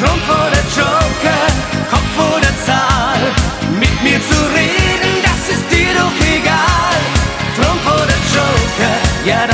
Trump oder Joker, Kopf oder Zahl. Mit mir zu reden, das ist dir doch egal. Trump oder Joker, ja,